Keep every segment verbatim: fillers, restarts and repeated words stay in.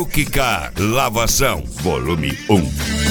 Milk Car Lavação, volume um.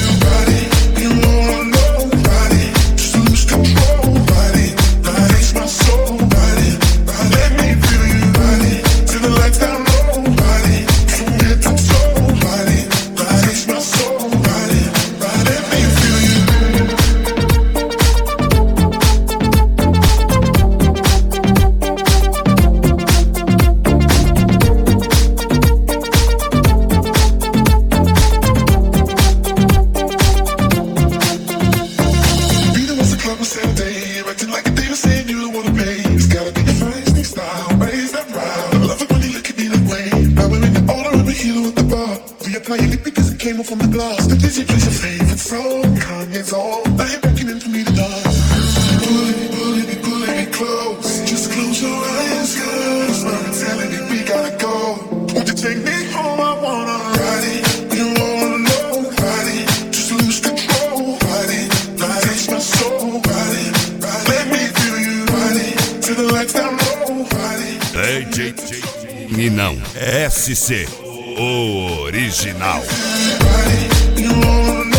From the glass, the Disney plays your favorite song. Kanye's on, now you're beckoning for me to dance. Pulling me, pulling me, pulling me close. Just close your eyes, cause I'm telling me we gotta go. Won't you take me home? I wanna ride it. You wanna know, ride it. Just lose control, ride it. Touch my soul, ride it. Let me feel you, ride it. Till the lights down low, ride it. D J Ninão S C, o original. You wanna